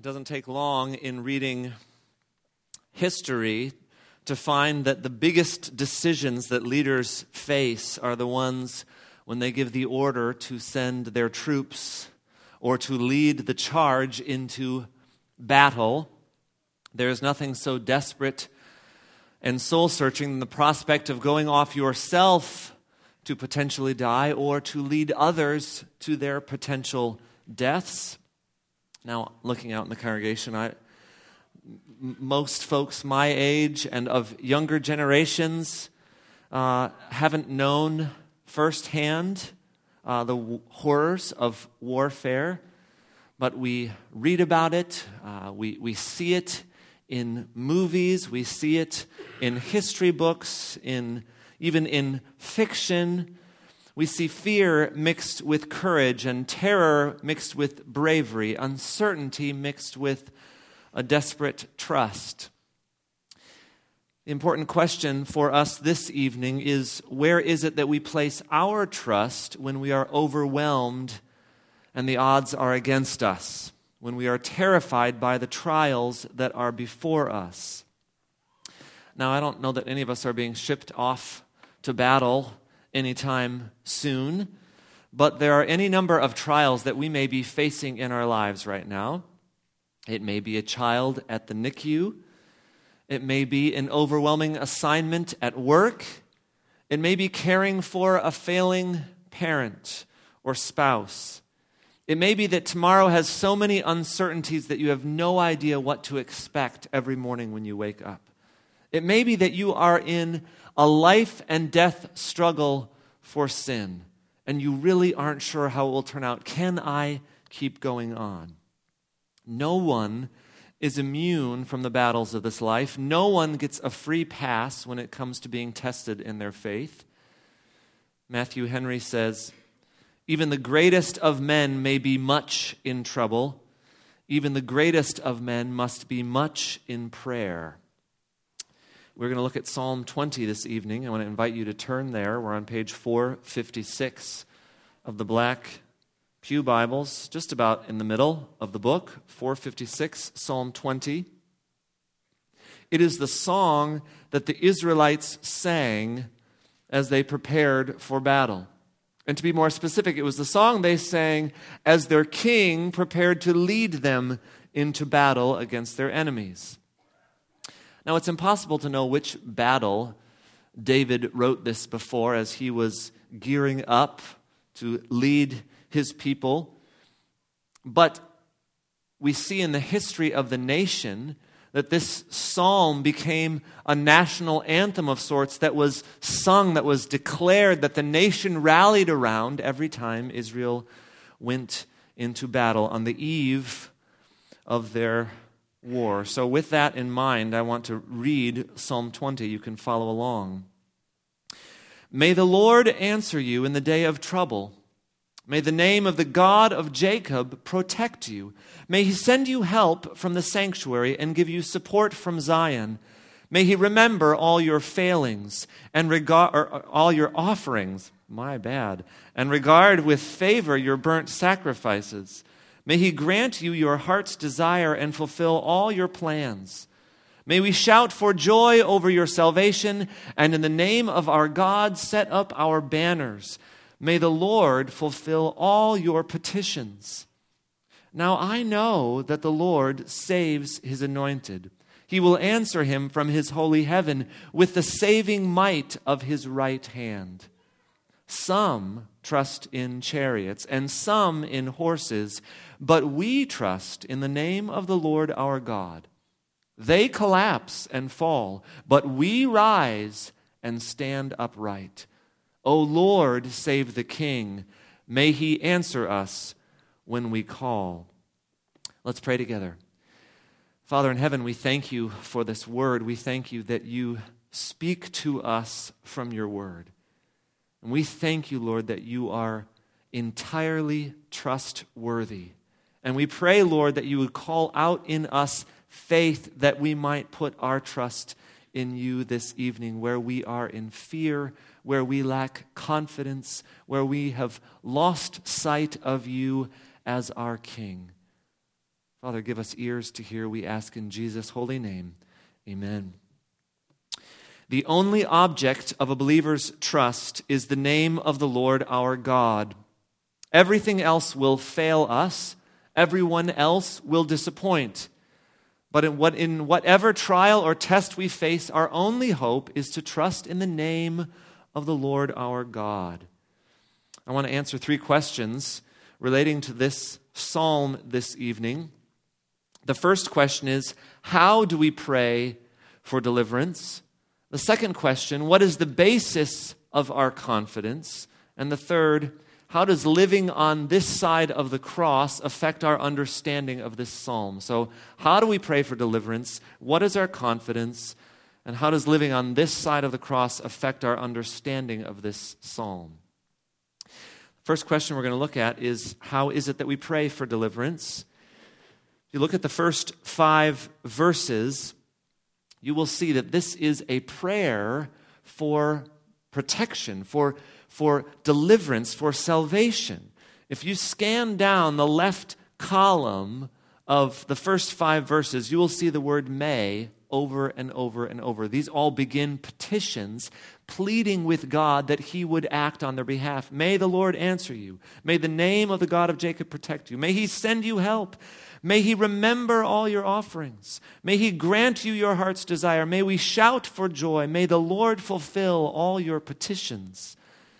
doesn't take long in reading history to find that the biggest decisions that leaders face are the ones when they give the order to send their troops or to lead the charge into battle. There is nothing so desperate and soul-searching than the prospect of going off yourself to potentially die or to lead others to their potential deaths. Now, looking out in the congregation, most folks my age and of younger generations haven't known firsthand the horrors of warfare, but we read about it, we see it in movies, we see it in history books, even in fiction. We see fear mixed with courage and terror mixed with bravery, uncertainty mixed with a desperate trust. The important question for us this evening is, where is it that we place our trust when we are overwhelmed and the odds are against us, when we are terrified by the trials that are before us? Now, I don't know that any of us are being shipped off to battle anytime soon, but there are any number of trials that we may be facing in our lives right now. It may be a child at the NICU. It may be an overwhelming assignment at work. It may be caring for a failing parent or spouse. It may be that tomorrow has so many uncertainties that you have no idea what to expect every morning when you wake up. It may be that you are in a life and death struggle for sin, and you really aren't sure how it will turn out. Can I keep going on? No one is immune from the battles of this life. No one gets a free pass when it comes to being tested in their faith. Matthew Henry says, "Even the greatest of men may be much in trouble. Even the greatest of men must be much in prayer." We're going to look at Psalm 20 this evening. I want to invite you to turn there. We're on page 456 of the Black Pew Bibles, just about in the middle of the book, 456, Psalm 20. It is the song that the Israelites sang as they prepared for battle. And to be more specific, it was the song they sang as their king prepared to lead them into battle against their enemies. Now, it's impossible to know which battle David wrote this before as he was gearing up to lead his people. But we see in the history of the nation that this psalm became a national anthem of sorts that was sung, that was declared, that the nation rallied around every time Israel went into battle on the eve of their war. So with that in mind, I want to read Psalm 20. You can follow along. May the Lord answer you in the day of trouble. May the name of the God of Jacob protect you. May he send you help from the sanctuary and give you support from Zion. May he remember all your failings and all your offerings, and regard with favor your burnt sacrifices. May he grant you your heart's desire and fulfill all your plans. May we shout for joy over your salvation, and in the name of our God set up our banners. May the Lord fulfill all your petitions. Now I know that the Lord saves his anointed. He will answer him from his holy heaven with the saving might of his right hand. Some trust in chariots and some in horses, but we trust in the name of the Lord our God. They collapse and fall, but we rise and stand upright. O Lord, save the King. May he answer us when we call. Let's pray together. Father in heaven, we thank you for this word. We thank you that you speak to us from your word. And we thank you, Lord, that you are entirely trustworthy. And we pray, Lord, that you would call out in us faith that we might put our trust in you this evening, where we are in fear, where we lack confidence, where we have lost sight of you as our King. Father, give us ears to hear, we ask in Jesus' holy name. Amen. The only object of a believer's trust is the name of the Lord our God. Everything else will fail us. Everyone else will disappoint. But in whatever trial or test we face, our only hope is to trust in the name of the Lord our God. I want to answer 3 questions relating to this psalm this evening. The first question is, how do we pray for deliverance? The second question, what is the basis of our confidence? And the third, how does living on this side of the cross affect our understanding of this psalm? So, how do we pray for deliverance? What is our confidence? And how does living on this side of the cross affect our understanding of this psalm? First question we're going to look at is, how is it that we pray for deliverance? If you look at the first 5 verses, you will see that this is a prayer for protection, for deliverance, for salvation. If you scan down the left column of the first 5 verses, you will see the word may over and over and over. These all begin petitions, pleading with God that he would act on their behalf. May the Lord answer you. May the name of the God of Jacob protect you. May he send you help. May he remember all your offerings. May he grant you your heart's desire. May we shout for joy. May the Lord fulfill all your petitions.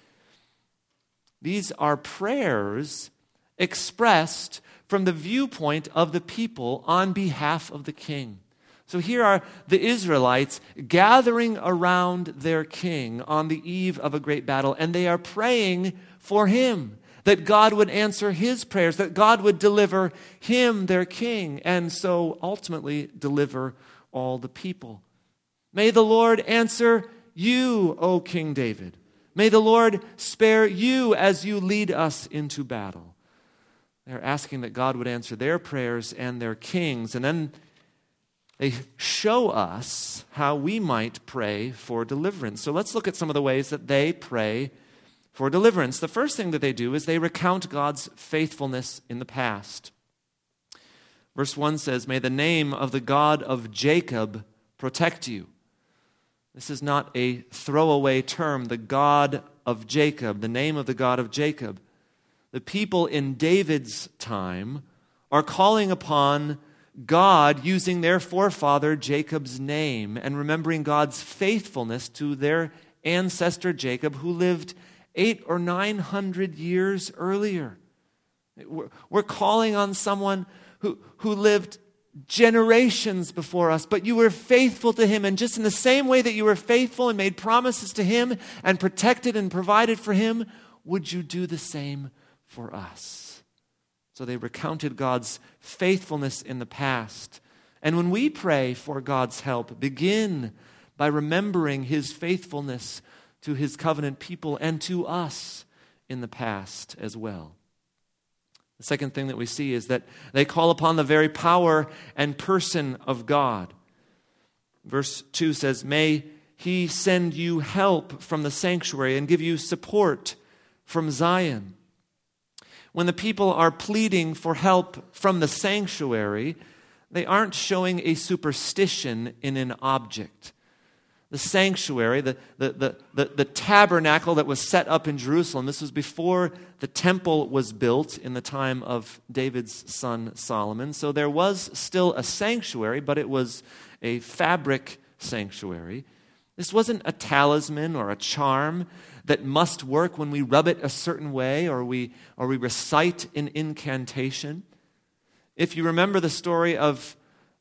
These are prayers expressed from the viewpoint of the people on behalf of the king. So here are the Israelites gathering around their king on the eve of a great battle, and they are praying for him, that God would answer his prayers, that God would deliver him, their king, and so ultimately deliver all the people. May the Lord answer you, O King David. May the Lord spare you as you lead us into battle. They're asking that God would answer their prayers and their kings, and then they show us how we might pray for deliverance. So let's look at some of the ways that they pray for deliverance. The first thing that they do is they recount God's faithfulness in the past. Verse 1 says, "May the name of the God of Jacob protect you." This is not a throwaway term, the God of Jacob, the name of the God of Jacob. The people in David's time are calling upon God using their forefather Jacob's name and remembering God's faithfulness to their ancestor Jacob, who lived 800 or 900 years earlier. We're calling on someone who lived generations before us, but you were faithful to him. And just in the same way that you were faithful and made promises to him and protected and provided for him, would you do the same for us? So they recounted God's faithfulness in the past. And when we pray for God's help, begin by remembering his faithfulness to his covenant people and to us in the past as well. The second thing that we see is that they call upon the very power and person of God. Verse 2 says, "May he send you help from the sanctuary and give you support from Zion." When the people are pleading for help from the sanctuary, they aren't showing a superstition in an object. The sanctuary, the tabernacle that was set up in Jerusalem, this was before the temple was built in the time of David's son Solomon. So there was still a sanctuary, but it was a fabric sanctuary. This wasn't a talisman or a charm that must work when we rub it a certain way or we recite an incantation. If you remember the story of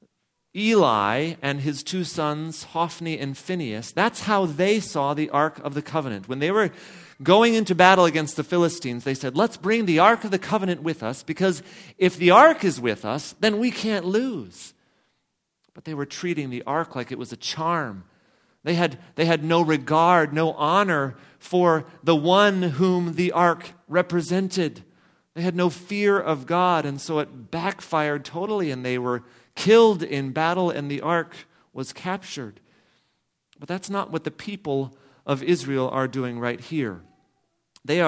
Eli and his 2 sons, Hophni and Phinehas, that's how they saw the Ark of the Covenant. When they were going into battle against the Philistines, they said, let's bring the Ark of the Covenant with us, because if the Ark is with us, then we can't lose. But they were treating the Ark like it was a charm. They had no regard, no honor for the one whom the Ark represented. They had no fear of God, and so it backfired totally, and they were killed in battle, and the Ark was captured. But that's not what the people of Israel are doing right here. They are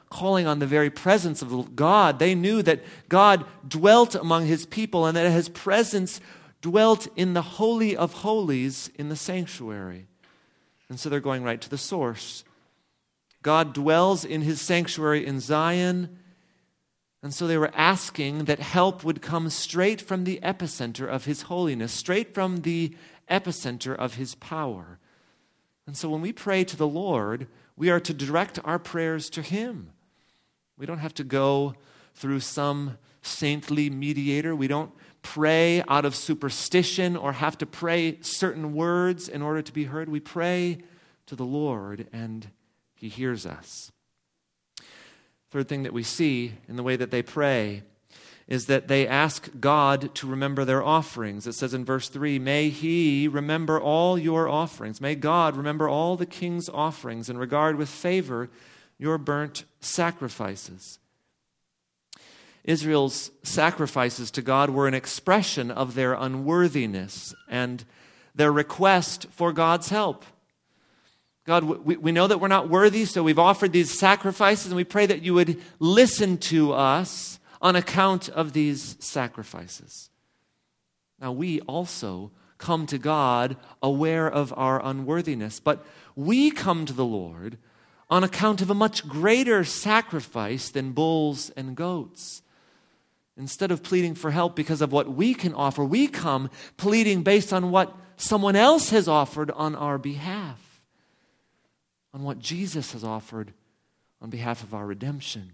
calling on the very presence of God. They knew that God dwelt among his people and that his presence dwelt in the Holy of Holies in the sanctuary. And so they're going right to the source. God dwells in his sanctuary in Zion. And so they were asking that help would come straight from the epicenter of his holiness, straight from the epicenter of his power. And so when we pray to the Lord, we are to direct our prayers to him. We don't have to go through some saintly mediator. We don't pray out of superstition or have to pray certain words in order to be heard. We pray to the Lord and he hears us. Third thing that we see in the way that they pray is that they ask God to remember their offerings. It says in verse 3, may he remember all your offerings. May God remember all the king's offerings and regard with favor your burnt sacrifices. Israel's sacrifices to God were an expression of their unworthiness and their request for God's help. God, we know that we're not worthy, so we've offered these sacrifices, and we pray that you would listen to us on account of these sacrifices. Now, we also come to God aware of our unworthiness, but we come to the Lord on account of a much greater sacrifice than bulls and goats. Instead of pleading for help because of what we can offer, we come pleading based on what someone else has offered on our behalf, on what Jesus has offered on behalf of our redemption.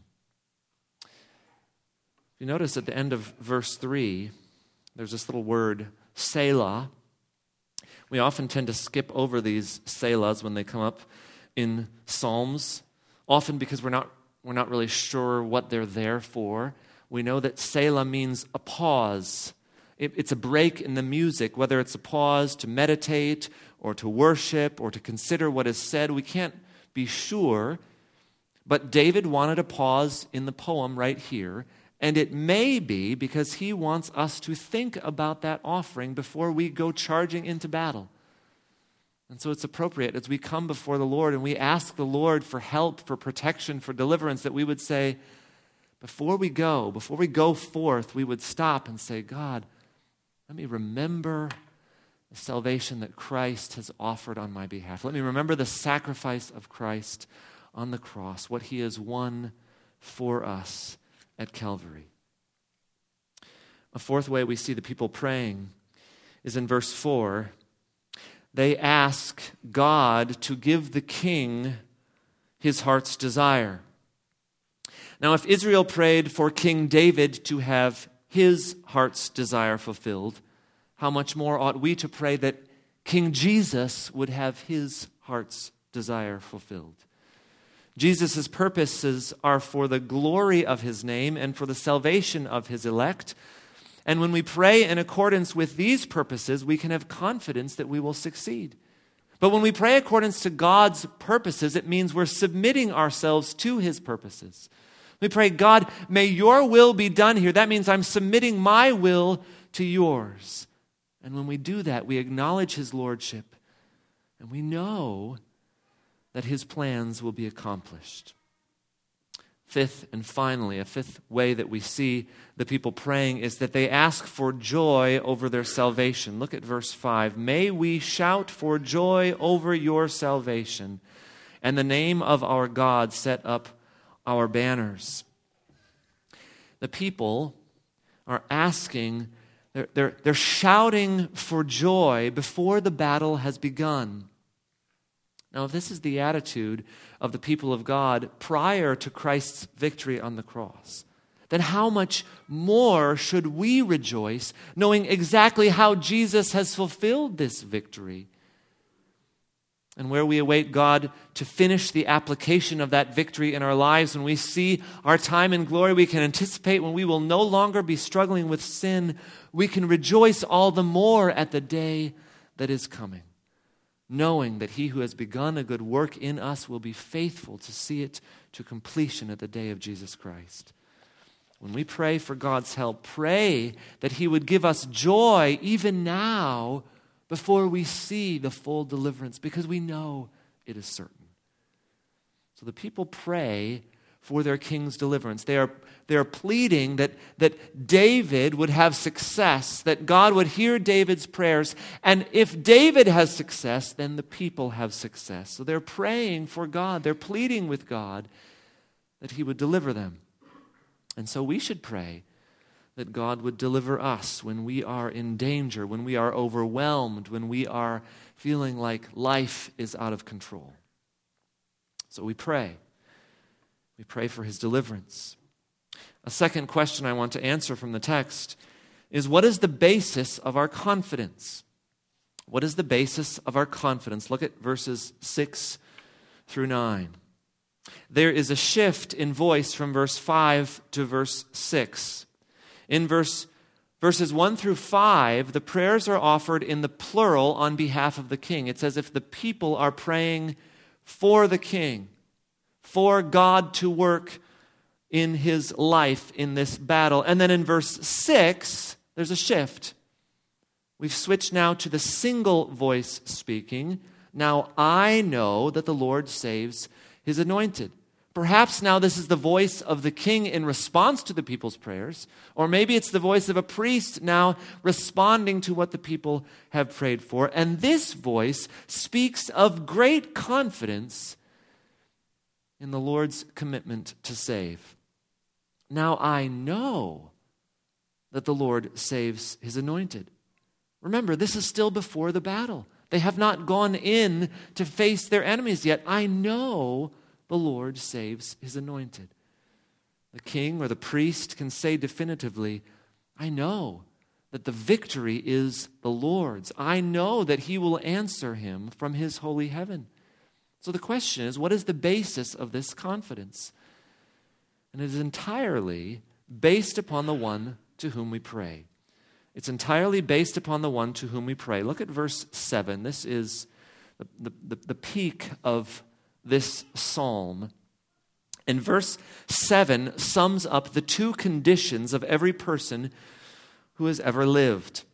If you notice at the end of verse 3, there's this little word, Selah. We often tend to skip over these Selahs when they come up in Psalms, often because we're not really sure what they're there for. We know that Selah means a pause. It's a break in the music, whether it's a pause to meditate or to worship or to consider what is said. We can't be sure, but David wanted a pause in the poem right here, and it may be because he wants us to think about that offering before we go charging into battle. And so it's appropriate as we come before the Lord and we ask the Lord for help, for protection, for deliverance, that we would say, before we go forth, we would stop and say, God, let me remember the salvation that Christ has offered on my behalf. Let me remember the sacrifice of Christ on the cross, what he has won for us at Calvary. A fourth way we see the people praying is in verse 4. They ask God to give the king his heart's desire. Now, if Israel prayed for King David to have his heart's desire fulfilled, how much more ought we to pray that King Jesus would have his heart's desire fulfilled? Jesus' purposes are for the glory of his name and for the salvation of his elect. And when we pray in accordance with these purposes, we can have confidence that we will succeed. But when we pray accordance to God's purposes, it means we're submitting ourselves to his purposes. We pray, God, may your will be done here. That means I'm submitting my will to yours. And when we do that, we acknowledge his lordship, and we know that his plans will be accomplished. Fifth and finally, a fifth way that we see the people praying is that they ask for joy over their salvation. Look at verse 5. May we shout for joy over your salvation, and the name of our God set up our banners. The people are asking, they're shouting for joy before the battle has begun. Now, if this is the attitude of the people of God prior to Christ's victory on the cross, then how much more should we rejoice knowing exactly how Jesus has fulfilled this victory? And where we await God to finish the application of that victory in our lives, when we see our time in glory, we can anticipate when we will no longer be struggling with sin, we can rejoice all the more at the day that is coming, knowing that he who has begun a good work in us will be faithful to see it to completion at the day of Jesus Christ. When we pray for God's help, pray that he would give us joy even now before we see the full deliverance, because we know it is certain. So the people pray for their king's deliverance. They are pleading that David would have success, that God would hear David's prayers, and if David has success, then the people have success. So they're praying for God. They're pleading with God that he would deliver them. And so we should pray that God would deliver us when we are in danger, when we are overwhelmed, when we are feeling like life is out of control. So we pray. We pray for his deliverance. A second question I want to answer from the text is, what is the basis of our confidence? What is the basis of our confidence? Look at verses 6 through 9. There is a shift in voice from verse 5 to verse 6. In verses 1 through 5, the prayers are offered in the plural on behalf of the king. It's as if the people are praying for the king, for God to work in his life in this battle. And then in verse 6, there's a shift. We've switched now to the single voice speaking. Now I know that the Lord saves his anointed. Perhaps now this is the voice of the king in response to the people's prayers, or maybe it's the voice of a priest now responding to what the people have prayed for. And this voice speaks of great confidence in the Lord's commitment to save. Now I know that the Lord saves his anointed. Remember, this is still before the battle. They have not gone in to face their enemies yet. I know the Lord saves his anointed. The king or the priest can say definitively, I know that the victory is the Lord's. I know that he will answer him from his holy heaven. So the question is, what is the basis of this confidence? And it is entirely based upon the one to whom we pray. It's entirely based upon the one to whom we pray. Look at verse 7. This is the peak of this psalm. And verse 7 sums up the two conditions of every person who has ever lived.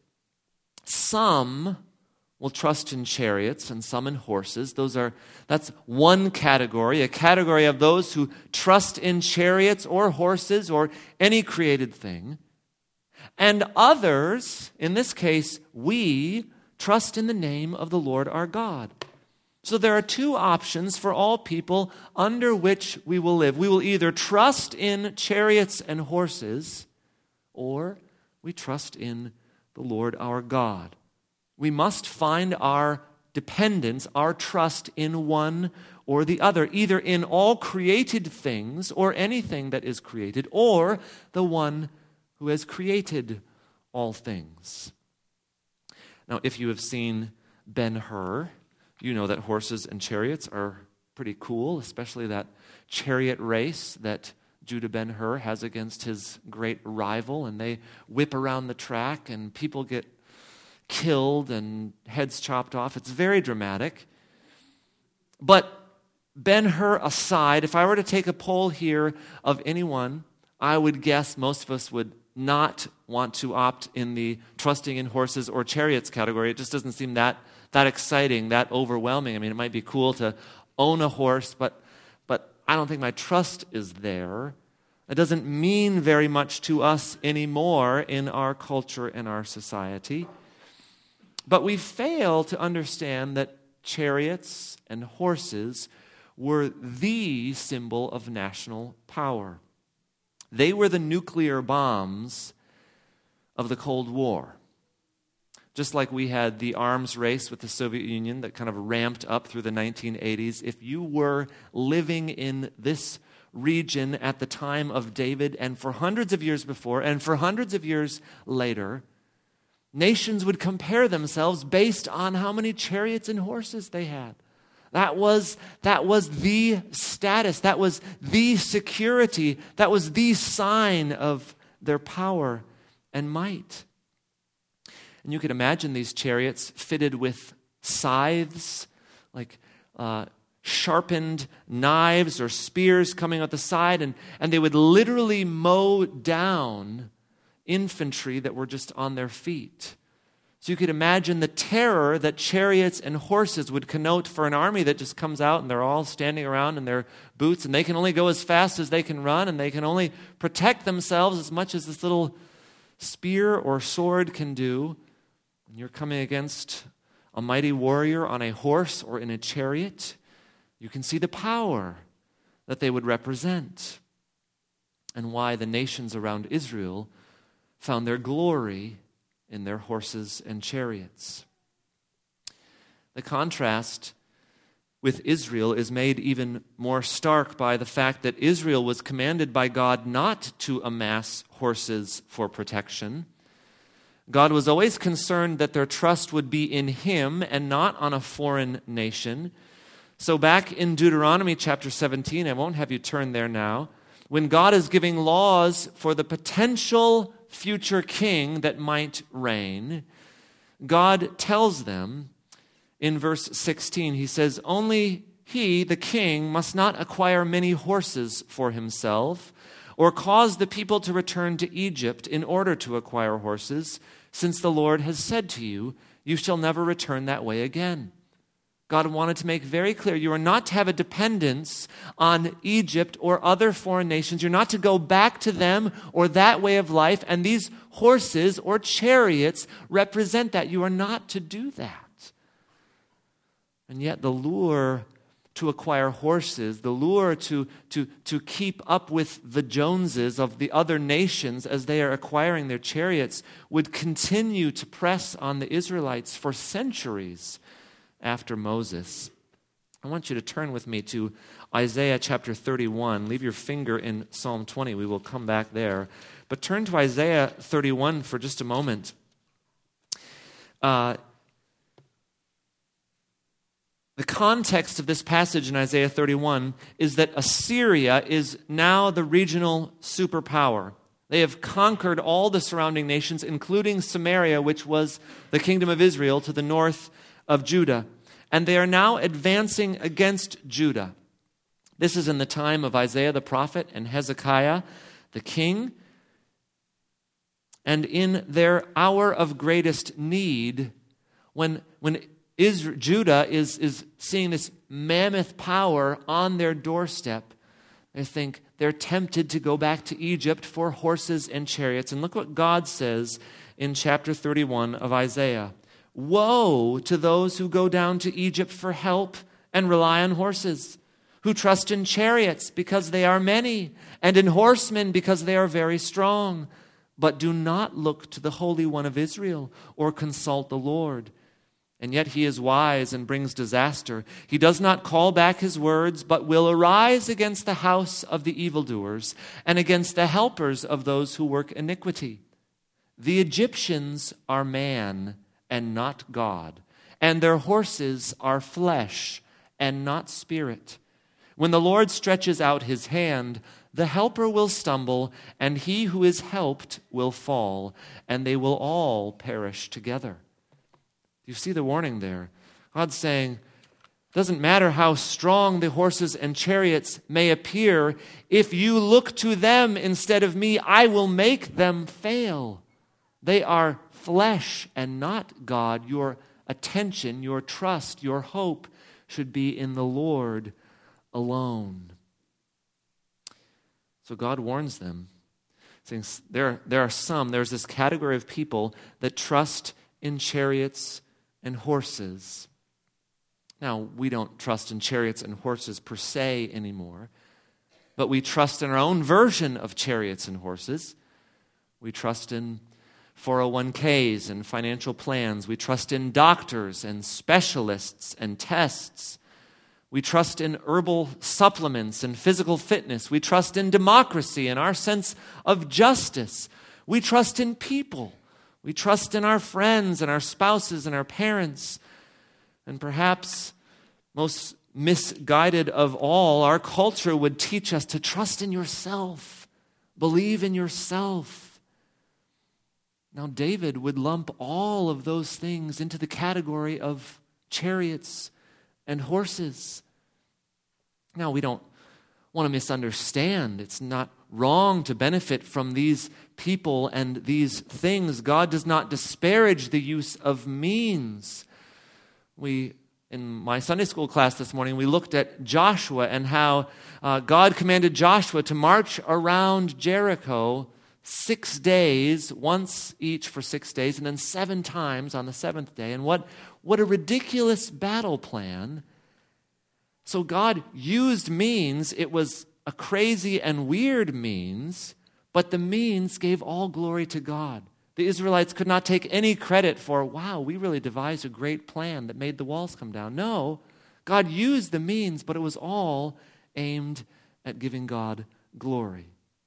Some will trust in chariots and some in horses. That's one category, a category of those who trust in chariots or horses or any created thing. And others, in this case, we trust in the name of the Lord our God. So there are two options for all people under which we will live. We will either trust in chariots and horses, or we trust in the Lord our God. We must find our dependence, our trust in one or the other, either in all created things or anything that is created, or the one who has created all things. Now, if you have seen Ben-Hur, you know that horses and chariots are pretty cool, especially that chariot race that Judah Ben-Hur has against his great rival, and they whip around the track and people get killed and heads chopped off. It's very dramatic. But Ben-Hur aside, if I were to take a poll here of anyone, I would guess most of us would not want to opt in the trusting in horses or chariots category. It just doesn't seem that exciting, that overwhelming. I mean, it might be cool to own a horse, but I don't think my trust is there. It doesn't mean very much to us anymore in our culture and our society. But we fail to understand that chariots and horses were the symbol of national power. They were the nuclear bombs of the Cold War. Just like we had the arms race with the Soviet Union that kind of ramped up through the 1980s, if you were living in this region at the time of David and for hundreds of years before and for hundreds of years later, nations would compare themselves based on how many chariots and horses they had. That was the status. That was the security. That was the sign of their power and might. And you can imagine these chariots fitted with scythes, like sharpened knives or spears coming out the side, and they would literally mow down infantry that were just on their feet. So you could imagine the terror that chariots and horses would connote for an army that just comes out and they're all standing around in their boots and they can only go as fast as they can run and they can only protect themselves as much as this little spear or sword can do. And you're coming against a mighty warrior on a horse or in a chariot. You can see the power that they would represent and why the nations around Israel found their glory in their horses and chariots. The contrast with Israel is made even more stark by the fact that Israel was commanded by God not to amass horses for protection. God was always concerned that their trust would be in Him and not on a foreign nation. So back in Deuteronomy chapter 17, I won't have you turn there now, when God is giving laws for the potential future king that might reign, God tells them in verse 16, He says, "Only he, the king, must not acquire many horses for himself, or cause the people to return to Egypt in order to acquire horses, since the Lord has said to you, you shall never return that way again." God wanted to make very clear, you are not to have a dependence on Egypt or other foreign nations. You're not to go back to them or that way of life. And these horses or chariots represent that. You are not to do that. And yet the lure to acquire horses, the lure to keep up with the Joneses of the other nations as they are acquiring their chariots would continue to press on the Israelites for centuries after Moses. I want you to turn with me to Isaiah chapter 31. Leave your finger in Psalm 20. We will come back there. But turn to Isaiah 31 for just a moment. The context of this passage in Isaiah 31 is that Assyria is now the regional superpower. They have conquered all the surrounding nations, including Samaria, which was the kingdom of Israel to the north of Judah. And they are now advancing against Judah. This is in the time of Isaiah the prophet and Hezekiah the king. And in their hour of greatest need, when Judah is seeing this mammoth power on their doorstep, they think they're tempted to go back to Egypt for horses and chariots. And look what God says in chapter 31 of Isaiah. "Woe to those who go down to Egypt for help and rely on horses, who trust in chariots because they are many, and in horsemen because they are very strong, but do not look to the Holy One of Israel or consult the Lord. And yet He is wise and brings disaster. He does not call back His words, but will arise against the house of the evildoers and against the helpers of those who work iniquity. The Egyptians are man and not God, and their horses are flesh and not spirit. When the Lord stretches out His hand, the helper will stumble, and he who is helped will fall, and they will all perish together." You see the warning there. God's saying, doesn't matter how strong the horses and chariots may appear, if you look to them instead of me, I will make them fail. They are flesh and not God. Your attention, your trust, your hope should be in the Lord alone. So God warns them, saying there's this category of people that trust in chariots and horses. Now, we don't trust in chariots and horses per se anymore, but we trust in our own version of chariots and horses. We trust in 401ks and financial plans. We trust in doctors and specialists and tests. We trust in herbal supplements and physical fitness. We trust in democracy and our sense of justice. We trust in people. We trust in our friends and our spouses and our parents. And perhaps most misguided of all, our culture would teach us to trust in yourself. Believe in yourself. Now, David would lump all of those things into the category of chariots and horses. Now, we don't want to misunderstand. It's not wrong to benefit from these people and these things. God does not disparage the use of means. In my Sunday school class this morning, we looked at Joshua and how God commanded Joshua to march around Jericho 6 days, once each for 6 days, and then 7 times on the 7th day. And what a ridiculous battle plan. So God used means. It was a crazy and weird means, but the means gave all glory to God. The Israelites could not take any credit for, wow, we really devised a great plan that made the walls come down. No, God used the means, but it was all aimed at giving God glory.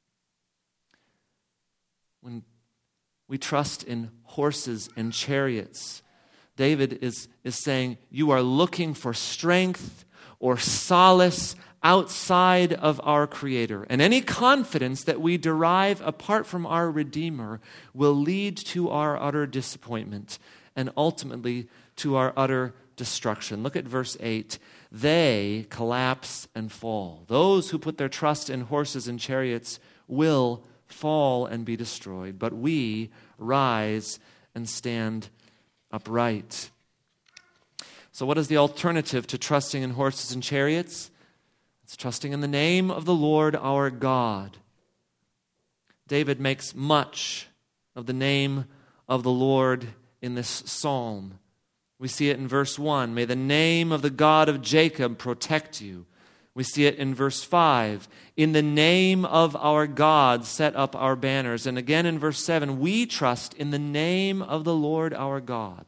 When we trust in horses and chariots, David is saying, you are looking for strength or solace outside of our Creator. And any confidence that we derive apart from our Redeemer will lead to our utter disappointment and ultimately to our utter destruction. Look at verse 8. They collapse and fall. Those who put their trust in horses and chariots will fall and be destroyed, but we rise and stand upright. So what is the alternative to trusting in horses and chariots? It's trusting in the name of the Lord our God. David makes much of the name of the Lord in this psalm. We see it in verse 1. May the name of the God of Jacob protect you. We see it in verse 5. In the name of our God set up our banners. And again in verse 7, we trust in the name of the Lord our God.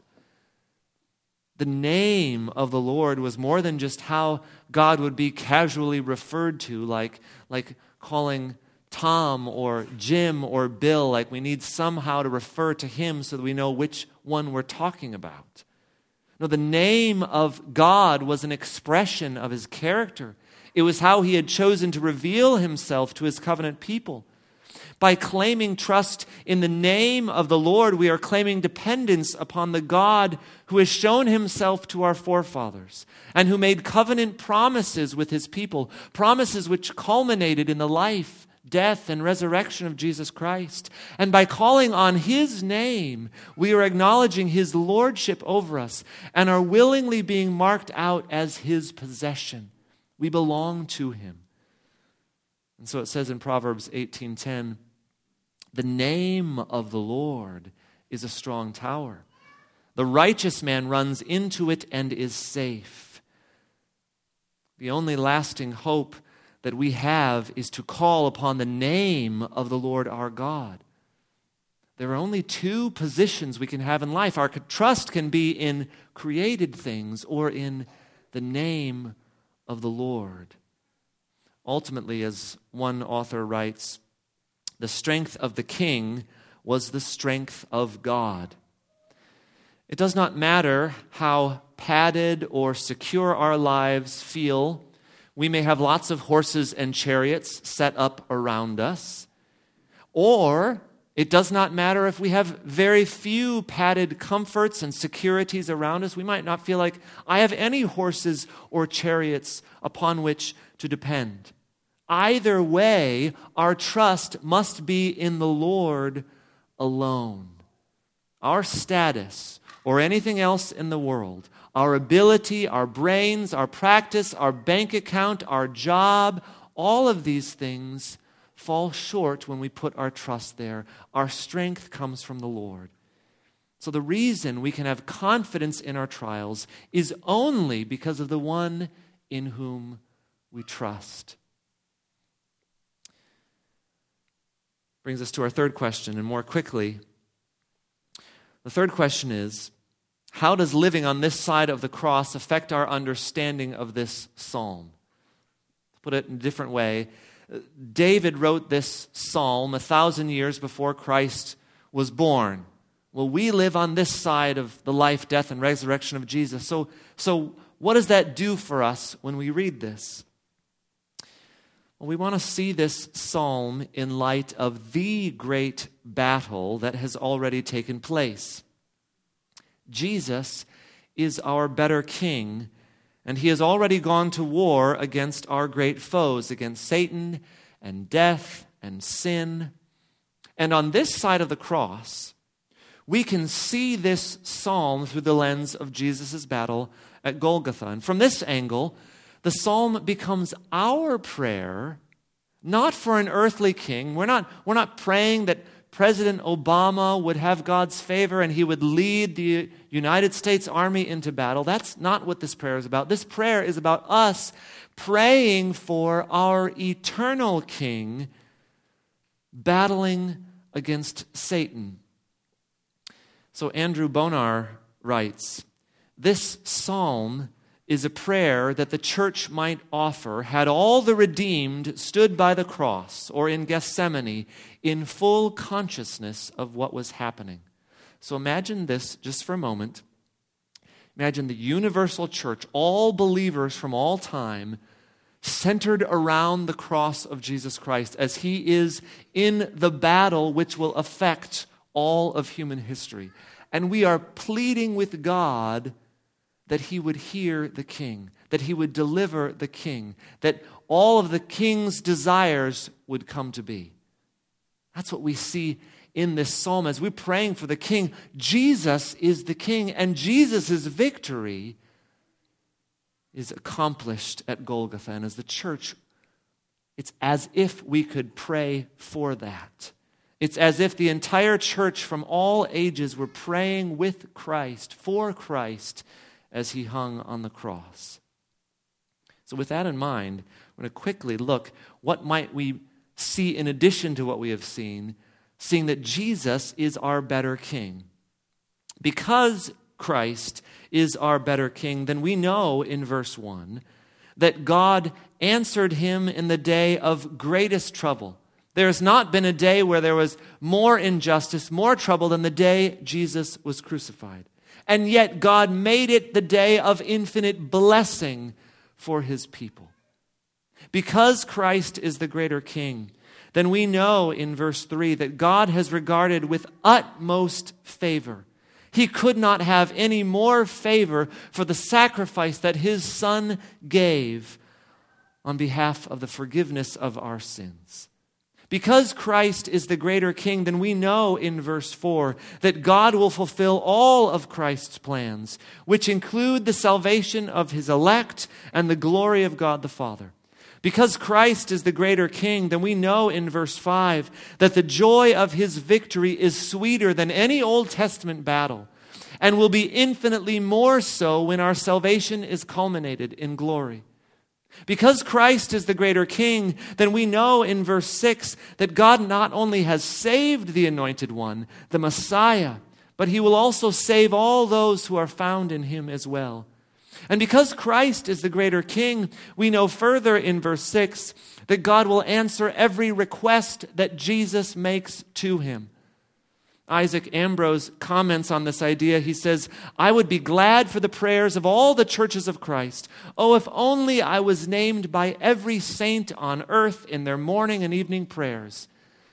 The name of the Lord was more than just how God would be casually referred to, like calling Tom or Jim or Bill, like we need somehow to refer to him so that we know which one we're talking about. No, the name of God was an expression of his character. It was how he had chosen to reveal himself to his covenant people. By claiming trust in the name of the Lord, we are claiming dependence upon the God who has shown himself to our forefathers and who made covenant promises with his people, promises which culminated in the life, death, and resurrection of Jesus Christ. And by calling on his name, we are acknowledging his lordship over us and are willingly being marked out as his possession. We belong to him. And so it says in Proverbs 18:10, the name of the Lord is a strong tower. The righteous man runs into it and is safe. The only lasting hope that we have is to call upon the name of the Lord our God. There are only 2 positions we can have in life. Our trust can be in created things or in the name of the Lord. Ultimately, as one author writes, the strength of the king was the strength of God. It does not matter how padded or secure our lives feel. We may have lots of horses and chariots set up around us. Or it does not matter if we have very few padded comforts and securities around us. We might not feel like I have any horses or chariots upon which to depend. Either way, our trust must be in the Lord alone. Our status or anything else in the world, our ability, our brains, our practice, our bank account, our job, all of these things fall short when we put our trust there. Our strength comes from the Lord. So the reason we can have confidence in our trials is only because of the one in whom we trust. Brings us to our third question, and more quickly, the third question is, how does living on this side of the cross affect our understanding of this psalm? To put it in a different way, David wrote this psalm 1,000 years before Christ was born. Well, we live on this side of the life, death, and resurrection of Jesus. So what does that do for us when we read this? Well, we want to see this psalm in light of the great battle that has already taken place. Jesus is our better king, and he has already gone to war against our great foes, against Satan and death and sin. And on this side of the cross, we can see this psalm through the lens of Jesus' battle at Golgotha. And from this angle, the psalm becomes our prayer, not for an earthly king. We're not praying that President Obama would have God's favor and he would lead the United States Army into battle. That's not what this prayer is about. This prayer is about us praying for our eternal king, battling against Satan. So Andrew Bonar writes, this psalm is a prayer that the church might offer had all the redeemed stood by the cross or in Gethsemane in full consciousness of what was happening. So imagine this just for a moment. Imagine the universal church, all believers from all time, centered around the cross of Jesus Christ as he is in the battle which will affect all of human history. And we are pleading with God that he would hear the king, that he would deliver the king, that all of the king's desires would come to be. That's what we see in this psalm as we're praying for the king. Jesus is the king, and Jesus' victory is accomplished at Golgotha. And as the church, it's as if we could pray for that. It's as if the entire church from all ages were praying with Christ, for Christ, as he hung on the cross. So with that in mind, we're going to quickly look, what might we see in addition to what we have seen, seeing that Jesus is our better king. Because Christ is our better king, then we know in verse 1 that God answered him in the day of greatest trouble. There has not been a day where there was more injustice, more trouble than the day Jesus was crucified. And yet God made it the day of infinite blessing for his people. Because Christ is the greater king, then we know in verse 3 that God has regarded with utmost favor. He could not have any more favor for the sacrifice that his Son gave on behalf of the forgiveness of our sins. Because Christ is the greater king, then we know in verse 4 that God will fulfill all of Christ's plans, which include the salvation of his elect and the glory of God the Father. Because Christ is the greater king, then we know in verse 5 that the joy of his victory is sweeter than any Old Testament battle and will be infinitely more so when our salvation is culminated in glory. Because Christ is the greater king, then we know in verse 6 that God not only has saved the anointed one, the Messiah, but he will also save all those who are found in him as well. And because Christ is the greater king, we know further in verse 6 that God will answer every request that Jesus makes to him. Isaac Ambrose comments on this idea. He says, I would be glad for the prayers of all the churches of Christ. Oh, if only I was named by every saint on earth in their morning and evening prayers.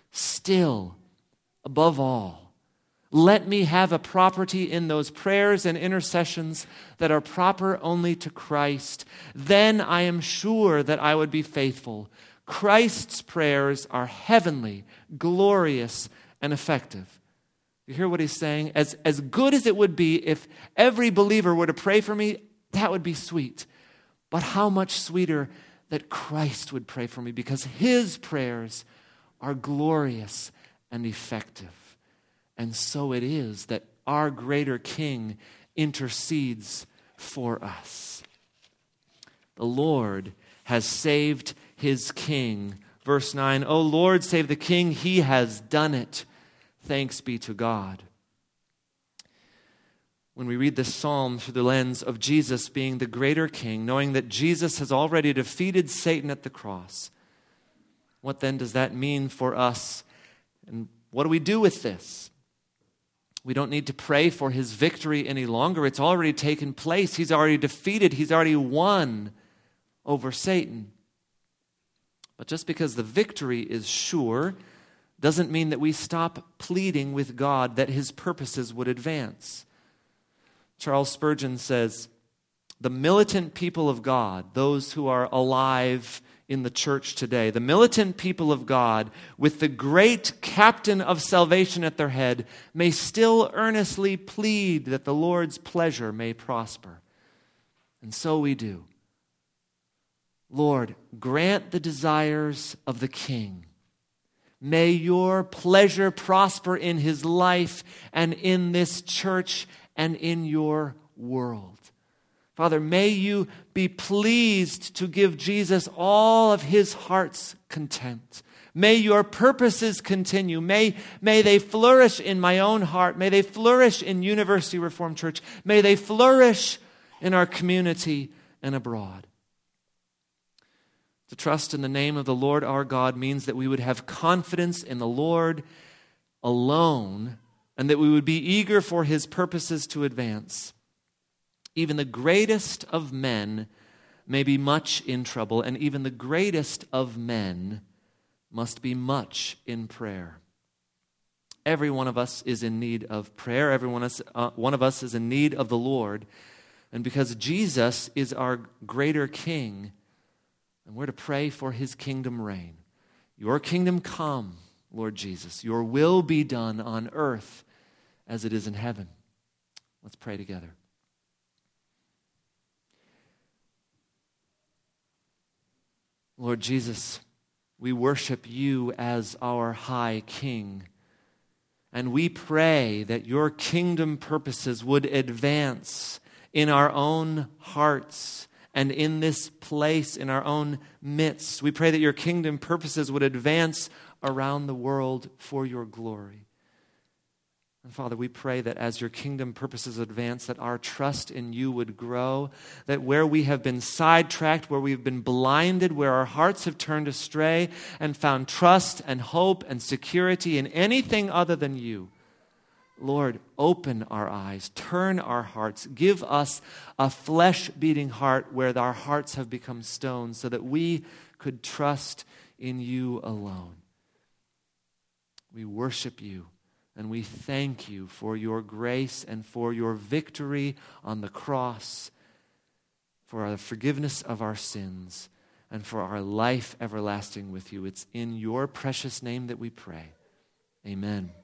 Still, above all, let me have a property in those prayers and intercessions that are proper only to Christ. Then I am sure that I would be faithful. Christ's prayers are heavenly, glorious, and effective. You hear what he's saying? As good as it would be if every believer were to pray for me, that would be sweet. But how much sweeter that Christ would pray for me, because his prayers are glorious and effective. And so it is that our greater king intercedes for us. The Lord has saved his king. Verse 9, O Lord, save the king, he has done it. Thanks be to God. When we read this psalm through the lens of Jesus being the greater king, knowing that Jesus has already defeated Satan at the cross, what then does that mean for us? And what do we do with this? We don't need to pray for his victory any longer. It's already taken place. He's already defeated. He's already won over Satan. But just because the victory is sure doesn't mean that we stop pleading with God that his purposes would advance. Charles Spurgeon says, the militant people of God, those who are alive in the church today, the militant people of God, with the great captain of salvation at their head, may still earnestly plead that the Lord's pleasure may prosper. And so we do. Lord, grant the desires of the King. May your pleasure prosper in his life and in this church and in your world. Father, may you be pleased to give Jesus all of his heart's content. May your purposes continue. May they flourish in my own heart. May they flourish in University Reformed Church. May they flourish in our community and abroad. To trust in the name of the Lord our God means that we would have confidence in the Lord alone and that we would be eager for his purposes to advance. Even the greatest of men may be much in trouble, and even the greatest of men must be much in prayer. Every one of us is in need of prayer. Every one of us is in need of the Lord. And because Jesus is our greater King, and we're to pray for his kingdom reign. Your kingdom come, Lord Jesus. Your will be done on earth as it is in heaven. Let's pray together. Lord Jesus, we worship you as our high King. And we pray that your kingdom purposes would advance in our own hearts and in this place, in our own midst. We pray that your kingdom purposes would advance around the world for your glory. And Father, we pray that as your kingdom purposes advance, that our trust in you would grow, that where we have been sidetracked, where we've been blinded, where our hearts have turned astray and found trust and hope and security in anything other than you, Lord, open our eyes, turn our hearts, give us a flesh-beating heart where our hearts have become stone so that we could trust in you alone. We worship you. And we thank you for your grace and for your victory on the cross, for the forgiveness of our sins, and for our life everlasting with you. It's in your precious name that we pray. Amen.